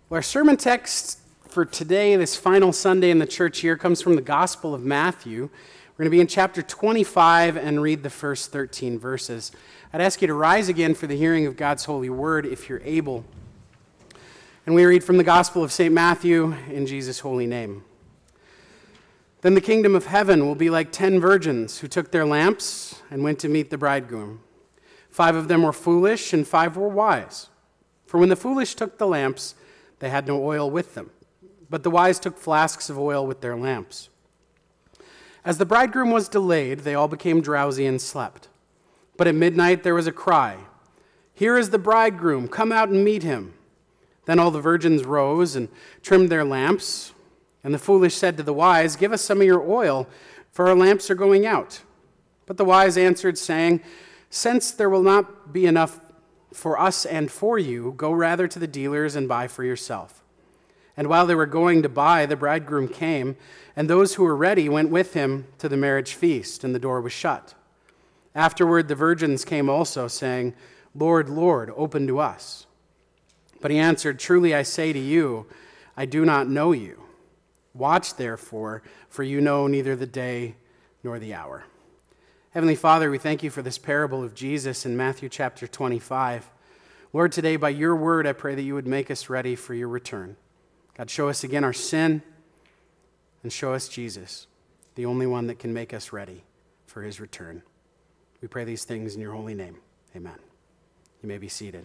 Well, our sermon text for today, this final Sunday in the church year, comes from the Gospel of Matthew. We're going to be in chapter 25 and read the first 13 verses. I'd ask you to rise again for the hearing of God's holy word if you're able. And we read from the Gospel of St. Matthew in Jesus' holy name. Then the kingdom of heaven will be like 10 virgins who took their lamps and went to meet the bridegroom. 5 of them were foolish and 5 were wise. For when the foolish took the lamps, they had no oil with them, but the wise took flasks of oil with their lamps. As the bridegroom was delayed, they all became drowsy and slept. But at midnight there was a cry, "Here is the bridegroom, come out and meet him." Then all the virgins rose and trimmed their lamps. And the foolish said to the wise, "Give us some of your oil, for our lamps are going out." But the wise answered, saying, "Since there will not be enough for us and for you, go rather to the dealers and buy for yourself." And while they were going to buy, the bridegroom came, and those who were ready went with him to the marriage feast, and the door was shut. Afterward, the virgins came also, saying, "Lord, Lord, open to us." But he answered, "Truly I say to you, I do not know you. Watch therefore, for you know neither the day nor the hour." Heavenly Father, we thank you for this parable of Jesus in Matthew chapter 25. Lord, today by your word, I pray that you would make us ready for your return. God, show us again our sin and show us Jesus, the only one that can make us ready for his return. We pray these things in your holy name. Amen. You may be seated.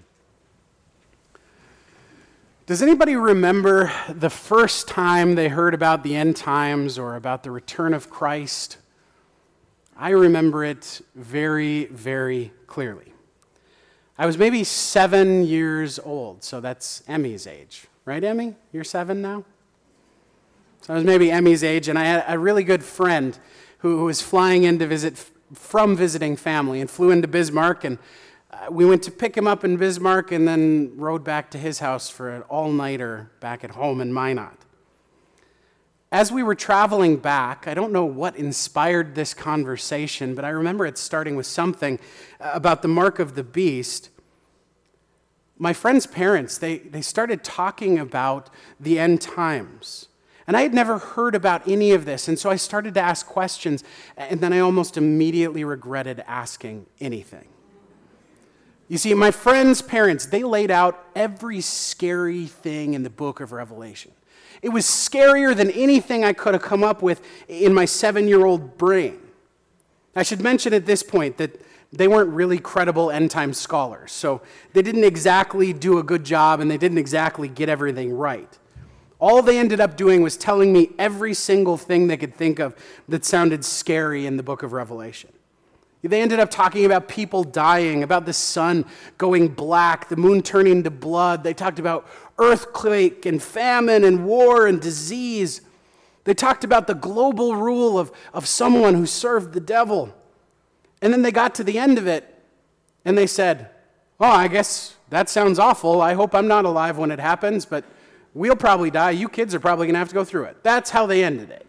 Does anybody remember the first time they heard about the end times or about the return of Christ? I remember it very, very clearly. I was maybe 7 years old, so that's Emmy's age. Right, Emmy? You're 7 now? So I was maybe Emmy's age, and I had a really good friend who was flying in to visit from visiting family and flew into Bismarck, and we went to pick him up in Bismarck and then rode back to his house for an all-nighter back at home in Minot. As we were traveling back, I don't know what inspired this conversation, but I remember it starting with something about the mark of the beast. My friend's parents, they started talking about the end times. And I had never heard about any of this, and so I started to ask questions, and then I almost immediately regretted asking anything. You see, my friend's parents, they laid out every scary thing in the book of Revelation. It was scarier than anything I could have come up with in my 7-year-old brain. I should mention at this point that they weren't really credible end-time scholars, so they didn't exactly do a good job and they didn't exactly get everything right. All they ended up doing was telling me every single thing they could think of that sounded scary in the book of Revelation. They ended up talking about people dying, about the sun going black, the moon turning to blood. They talked about earthquake and famine and war and disease. They talked about the global rule of someone who served the devil. And then they got to the end of it, and they said, "Oh, I guess that sounds awful. I hope I'm not alive when it happens, but we'll probably die. You kids are probably going to have to go through it." That's how they ended it.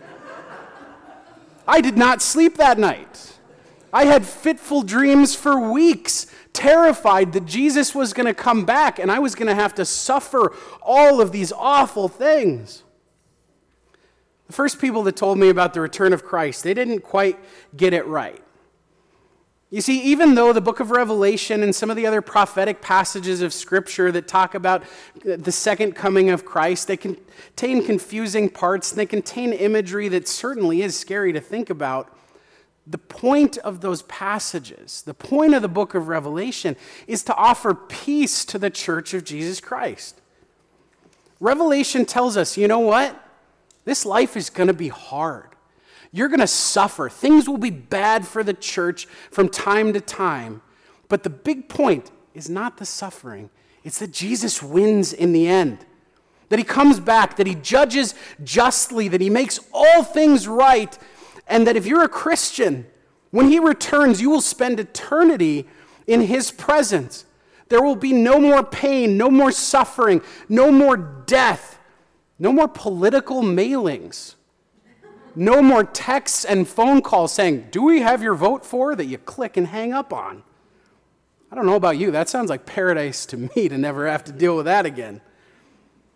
I did not sleep that night. I had fitful dreams for weeks, terrified that Jesus was going to come back and I was going to have to suffer all of these awful things. The first people that told me about the return of Christ, they didn't quite get it right. You see, even though the book of Revelation and some of the other prophetic passages of Scripture that talk about the second coming of Christ, they contain confusing parts, and they contain imagery that certainly is scary to think about. The point of those passages, the point of the book of Revelation, is to offer peace to the church of Jesus Christ. Revelation tells us, you know what? This life is going to be hard. You're going to suffer. Things will be bad for the church from time to time. But the big point is not the suffering. It's that Jesus wins in the end. That he comes back, that he judges justly, that he makes all things right, and that if you're a Christian, when he returns, you will spend eternity in his presence. There will be no more pain, no more suffering, no more death, no more political mailings, no more texts and phone calls saying, "Do we have your vote for?" that you click and hang up on. I don't know about you, that sounds like paradise to me to never have to deal with that again.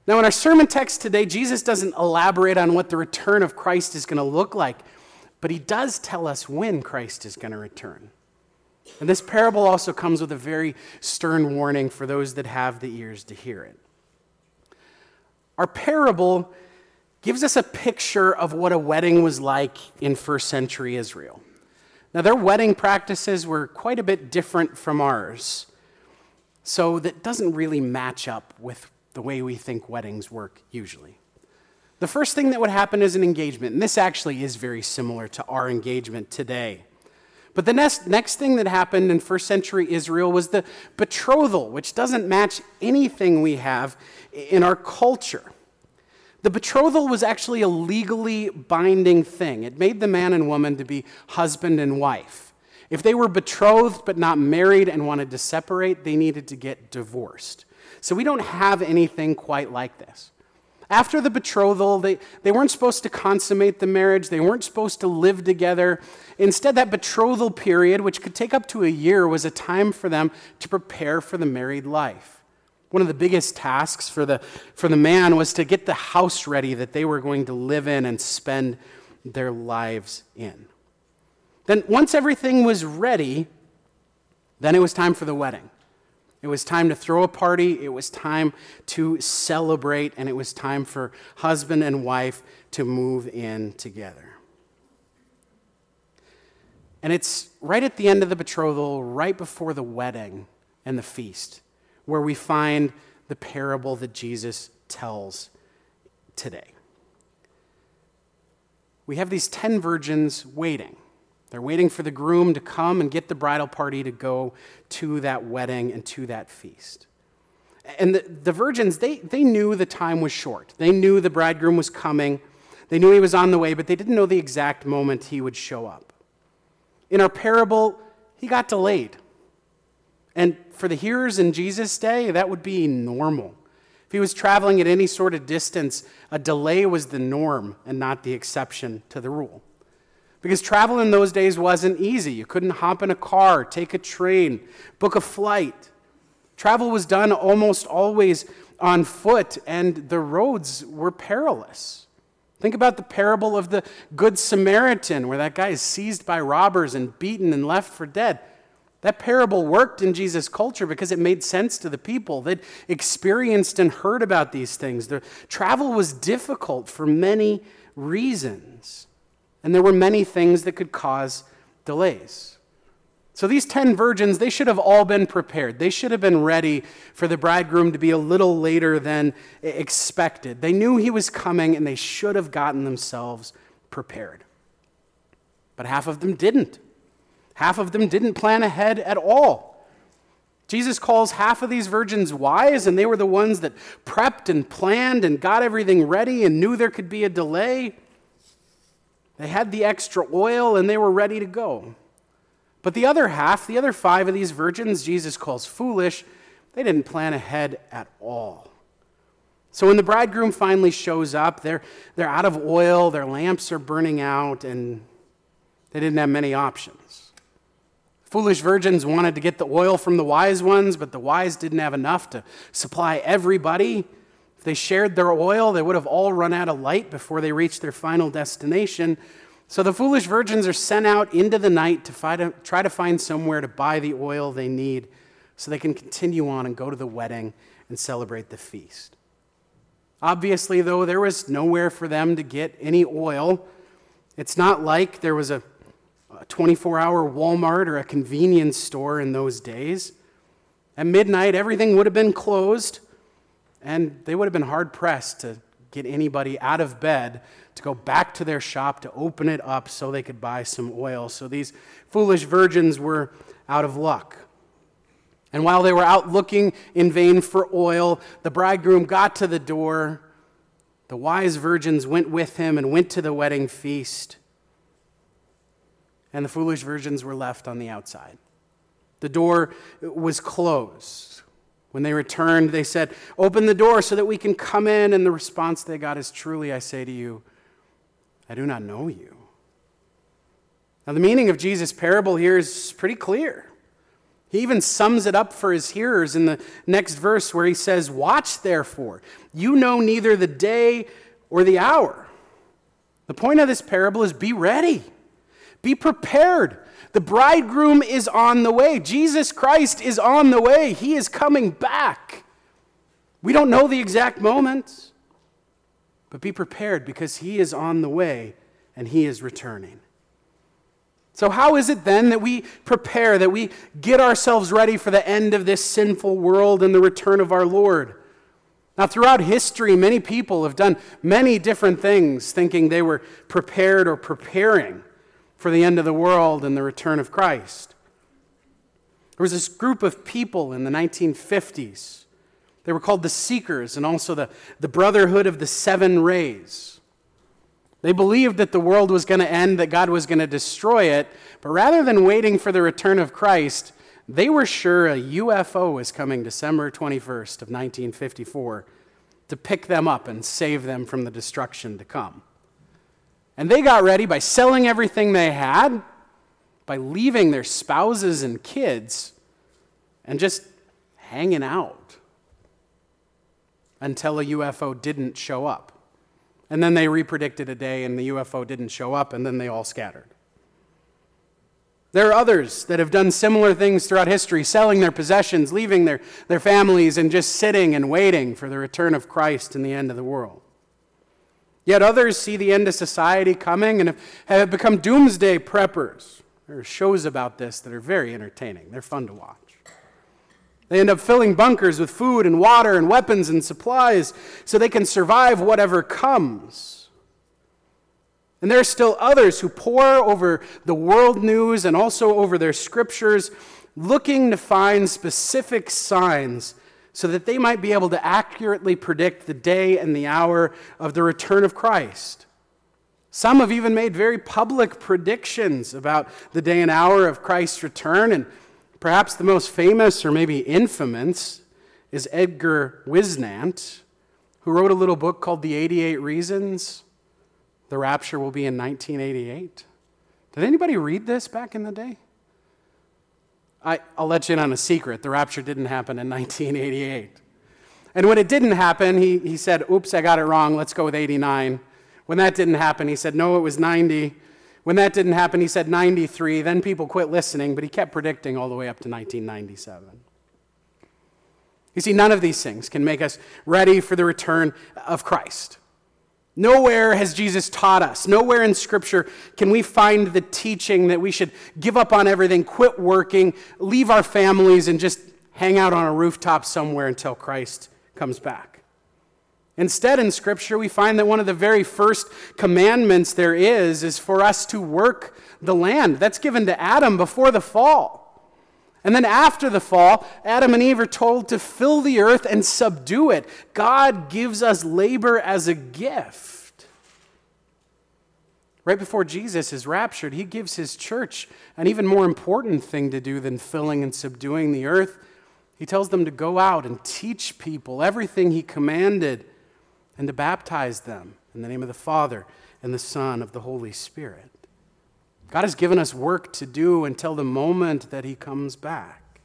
Now, in our sermon text today, Jesus doesn't elaborate on what the return of Christ is going to look like, but he does tell us when Christ is going to return. And this parable also comes with a very stern warning for those that have the ears to hear it. Our parable gives us a picture of what a wedding was like in first century Israel. Now, their wedding practices were quite a bit different from ours, so that doesn't really match up with the way we think weddings work usually. The first thing that would happen is an engagement, and this actually is very similar to our engagement today. But the next thing that happened in first century Israel was the betrothal, which doesn't match anything we have in our culture. The betrothal was actually a legally binding thing. It made the man and woman to be husband and wife. If they were betrothed but not married and wanted to separate, they needed to get divorced. So we don't have anything quite like this. After the betrothal, they weren't supposed to consummate the marriage. They weren't supposed to live together. Instead, that betrothal period, which could take up to a year, was a time for them to prepare for the married life. One of the biggest tasks for the man was to get the house ready that they were going to live in and spend their lives in. Then once everything was ready, then it was time for the wedding. It was time to throw a party, it was time to celebrate, and it was time for husband and wife to move in together. And it's right at the end of the betrothal, right before the wedding and the feast, where we find the parable that Jesus tells today. We have these 10 virgins waiting. They're waiting for the groom to come and get the bridal party to go to that wedding and to that feast. And the virgins, they knew the time was short. They knew the bridegroom was coming. They knew he was on the way, but they didn't know the exact moment he would show up. In our parable, he got delayed. And for the hearers in Jesus' day, that would be normal. If he was traveling at any sort of distance, a delay was the norm and not the exception to the rule. Because travel in those days wasn't easy. You couldn't hop in a car, take a train, book a flight. Travel was done almost always on foot, and the roads were perilous. Think about the parable of the Good Samaritan, where that guy is seized by robbers and beaten and left for dead. That parable worked in Jesus' culture because it made sense to the people. They'd experienced and heard about these things. The travel was difficult for many reasons. And there were many things that could cause delays. So these 10 virgins, they should have all been prepared. They should have been ready for the bridegroom to be a little later than expected. They knew he was coming, and they should have gotten themselves prepared. But half of them didn't. Half of them didn't plan ahead at all. Jesus calls half of these virgins wise, and they were the ones that prepped and planned and got everything ready and knew there could be a delay. They had the extra oil and they were ready to go. But the other half, the other 5 of these virgins, Jesus calls foolish. They didn't plan ahead at all. So when the bridegroom finally shows up, they're out of oil, their lamps are burning out, and they didn't have many options. Foolish virgins wanted to get the oil from the wise ones, but the wise didn't have enough to supply everybody. If they shared their oil, they would have all run out of light before they reached their final destination. So the foolish virgins are sent out into the night to try to find somewhere to buy the oil they need so they can continue on and go to the wedding and celebrate the feast. Obviously, though, there was nowhere for them to get any oil. It's not like there was a 24-hour Walmart or a convenience store in those days. At midnight, everything would have been closed, and they would have been hard-pressed to get anybody out of bed to go back to their shop to open it up so they could buy some oil. So these foolish virgins were out of luck. And while they were out looking in vain for oil, the bridegroom got to the door. The wise virgins went with him and went to the wedding feast. And the foolish virgins were left on the outside. The door was closed. When they returned, they said, "Open the door so that we can come in." And the response they got is, "Truly, I say to you, I do not know you." Now, the meaning of Jesus' parable here is pretty clear. He even sums it up for his hearers in the next verse where he says, "Watch therefore, you know neither the day or the hour." The point of this parable is be ready. Be prepared. The bridegroom is on the way. Jesus Christ is on the way. He is coming back. We don't know the exact moment, but be prepared because he is on the way and he is returning. So how is it then that we prepare, that we get ourselves ready for the end of this sinful world and the return of our Lord? Now, throughout history, many people have done many different things, thinking they were prepared or preparing for the end of the world and the return of Christ. There was this group of people in the 1950s. They were called the Seekers and also the Brotherhood of the Seven Rays. They believed that the world was going to end, that God was going to destroy it, but rather than waiting for the return of Christ, they were sure a UFO was coming December 21st of 1954 to pick them up and save them from the destruction to come. And they got ready by selling everything they had, by leaving their spouses and kids, and just hanging out until a UFO didn't show up. And then they repredicted a day and the UFO didn't show up, and then they all scattered. There are others that have done similar things throughout history, selling their possessions, leaving their families, and just sitting and waiting for the return of Christ and the end of the world. Yet others see the end of society coming and have become doomsday preppers. There are shows about this that are very entertaining. They're fun to watch. They end up filling bunkers with food and water and weapons and supplies so they can survive whatever comes. And there are still others who pore over the world news and also over their scriptures, looking to find specific signs so that they might be able to accurately predict the day and the hour of the return of Christ. Some have even made very public predictions about the day and hour of Christ's return, and perhaps the most famous, or maybe infamous, is Edgar Wisnant, who wrote a little book called The 88 Reasons the Rapture Will Be in 1988. Did anybody read this back in the day? I'll let you in on a secret. The rapture didn't happen in 1988. And when it didn't happen, he said, oops, I got it wrong. Let's go with 89. When that didn't happen, he said, no, it was 90. When that didn't happen, he said 93. Then people quit listening, but he kept predicting all the way up to 1997. You see, none of these things can make us ready for the return of Christ. Nowhere has Jesus taught us, nowhere in Scripture can we find the teaching that we should give up on everything, quit working, leave our families, and just hang out on a rooftop somewhere until Christ comes back. Instead, in Scripture, we find that one of the very first commandments there is for us to work the land. That's given to Adam before the fall. And then after the fall, Adam and Eve are told to fill the earth and subdue it. God gives us labor as a gift. Right before Jesus is raptured, he gives his church an even more important thing to do than filling and subduing the earth. He tells them to go out and teach people everything he commanded and to baptize them in the name of the Father and the Son of the Holy Spirit. God has given us work to do until the moment that he comes back.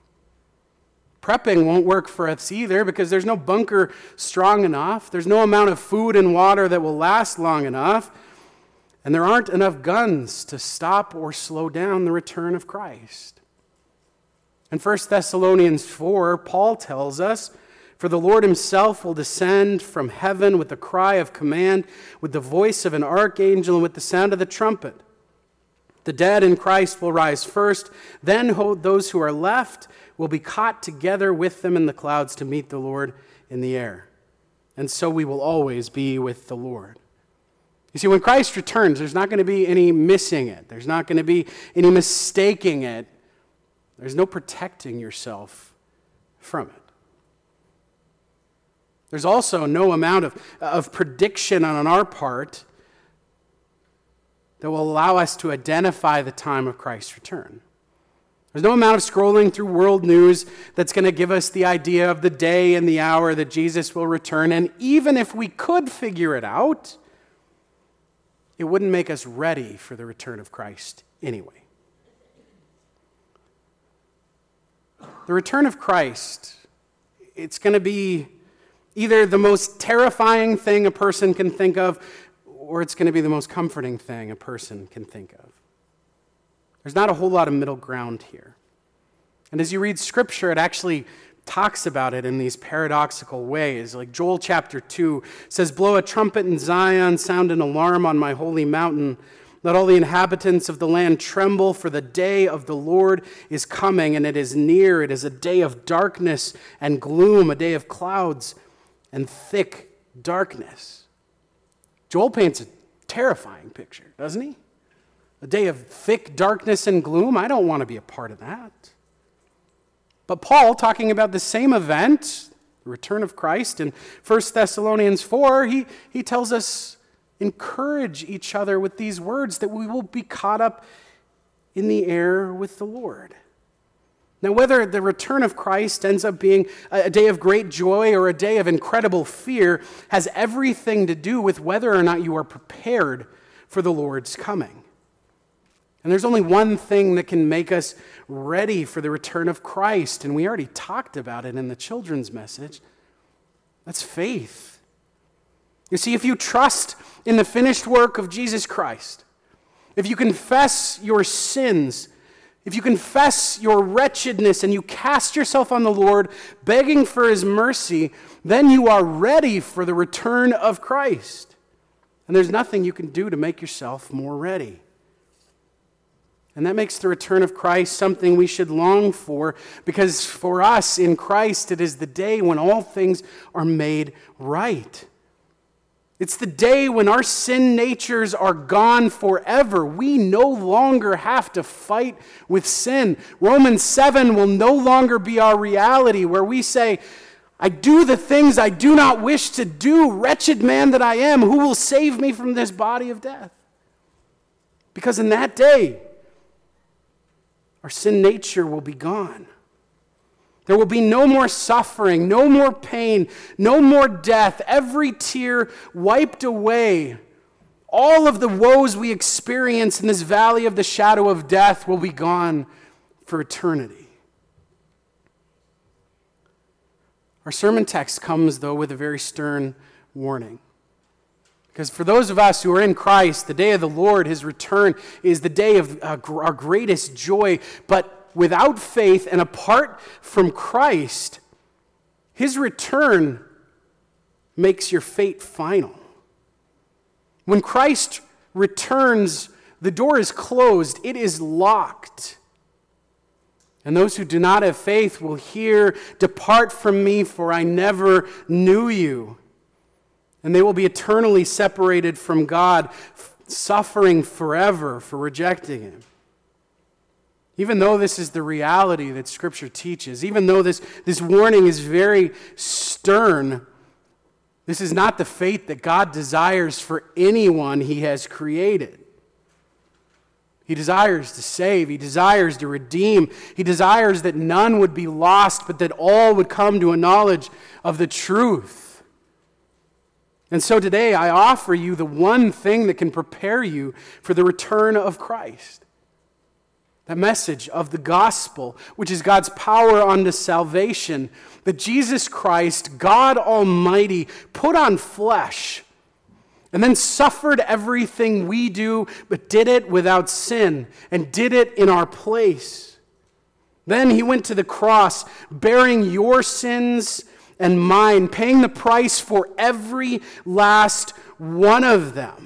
Prepping won't work for us either because there's no bunker strong enough. There's no amount of food and water that will last long enough. And there aren't enough guns to stop or slow down the return of Christ. In 1 Thessalonians 4, Paul tells us, "For the Lord himself will descend from heaven with a cry of command, with the voice of an archangel, and with the sound of the trumpet. The dead in Christ will rise first, then those who are left will be caught together with them in the clouds to meet the Lord in the air. And so we will always be with the Lord." You see, when Christ returns, there's not going to be any missing it. There's not going to be any mistaking it. There's no protecting yourself from it. There's also no amount of prediction on our part that will allow us to identify the time of Christ's return. There's no amount of scrolling through world news that's going to give us the idea of the day and the hour that Jesus will return. And even if we could figure it out, it wouldn't make us ready for the return of Christ anyway. The return of Christ, it's going to be either the most terrifying thing a person can think of, or it's going to be the most comforting thing a person can think of. There's not a whole lot of middle ground here. And as you read Scripture, it actually talks about it in these paradoxical ways. Like Joel chapter 2 says, "Blow a trumpet in Zion, sound an alarm on my holy mountain. Let all the inhabitants of the land tremble, for the day of the Lord is coming, and it is near. It is a day of darkness and gloom, a day of clouds and thick darkness." Joel paints a terrifying picture, doesn't he? A day of thick darkness and gloom. I don't want to be a part of that. But Paul, talking about the same event, the return of Christ, in 1 Thessalonians 4, he tells us, encourage each other with these words that we will be caught up in the air with the Lord. Now, whether the return of Christ ends up being a day of great joy or a day of incredible fear has everything to do with whether or not you are prepared for the Lord's coming. And there's only one thing that can make us ready for the return of Christ, and we already talked about it in the children's message. That's faith. You see, if you trust in the finished work of Jesus Christ, if you confess your sins, if you confess your wretchedness and you cast yourself on the Lord, begging for his mercy, then you are ready for the return of Christ. And there's nothing you can do to make yourself more ready. And that makes the return of Christ something we should long for, because for us in Christ, it is the day when all things are made right. It's the day when our sin natures are gone forever. We no longer have to fight with sin. Romans 7 will no longer be our reality, where we say, "I do the things I do not wish to do. Wretched man that I am, who will save me from this body of death?" Because in that day, our sin nature will be gone. There will be no more suffering, no more pain, no more death, every tear wiped away. All of the woes we experience in this valley of the shadow of death will be gone for eternity. Our sermon text comes, though, with a very stern warning. Because for those of us who are in Christ, the day of the Lord, his return, is the day of our greatest joy. But without faith and apart from Christ, his return makes your fate final. When Christ returns, the door is closed, it is locked. And those who do not have faith will hear, "Depart from me, for I never knew you." And they will be eternally separated from God, suffering forever for rejecting him. Even though this is the reality that Scripture teaches, even though this warning is very stern, this is not the fate that God desires for anyone he has created. He desires to save. He desires to redeem. He desires that none would be lost, but that all would come to a knowledge of the truth. And so today I offer you the one thing that can prepare you for the return of Christ. That message of the gospel, which is God's power unto salvation, that Jesus Christ, God Almighty, put on flesh and then suffered everything we do, but did it without sin and did it in our place. Then he went to the cross, bearing your sins and mine, paying the price for every last one of them.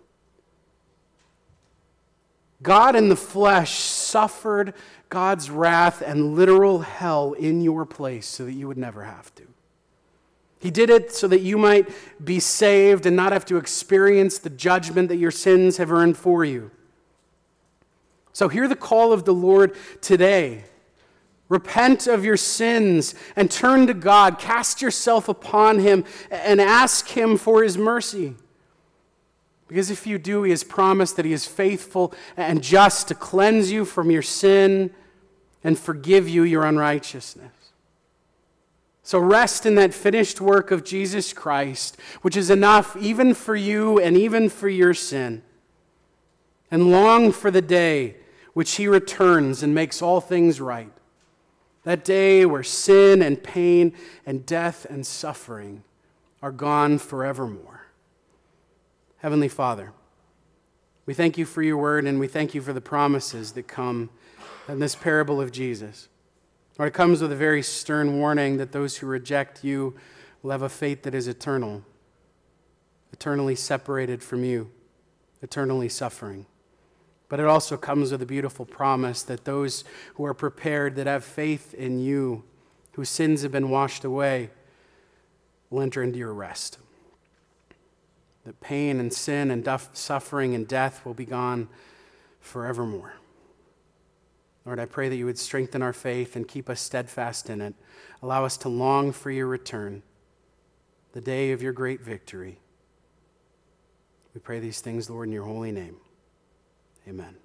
God in the flesh suffered God's wrath and literal hell in your place so that you would never have to. He did it so that you might be saved and not have to experience the judgment that your sins have earned for you. So hear the call of the Lord today. Repent of your sins and turn to God. Cast yourself upon him and ask him for his mercy. Because if you do, he has promised that he is faithful and just to cleanse you from your sin and forgive you your unrighteousness. So rest in that finished work of Jesus Christ, which is enough even for you and even for your sin. And long for the day which he returns and makes all things right. That day where sin and pain and death and suffering are gone forevermore. Heavenly Father, we thank you for your word, and we thank you for the promises that come in this parable of Jesus. Lord, it comes with a very stern warning that those who reject you will have a fate that is eternal, eternally separated from you, eternally suffering. But it also comes with a beautiful promise that those who are prepared, that have faith in you, whose sins have been washed away, will enter into your rest. That pain and sin and suffering and death will be gone forevermore. Lord, I pray that you would strengthen our faith and keep us steadfast in it. Allow us to long for your return, the day of your great victory. We pray these things, Lord, in your holy name. Amen.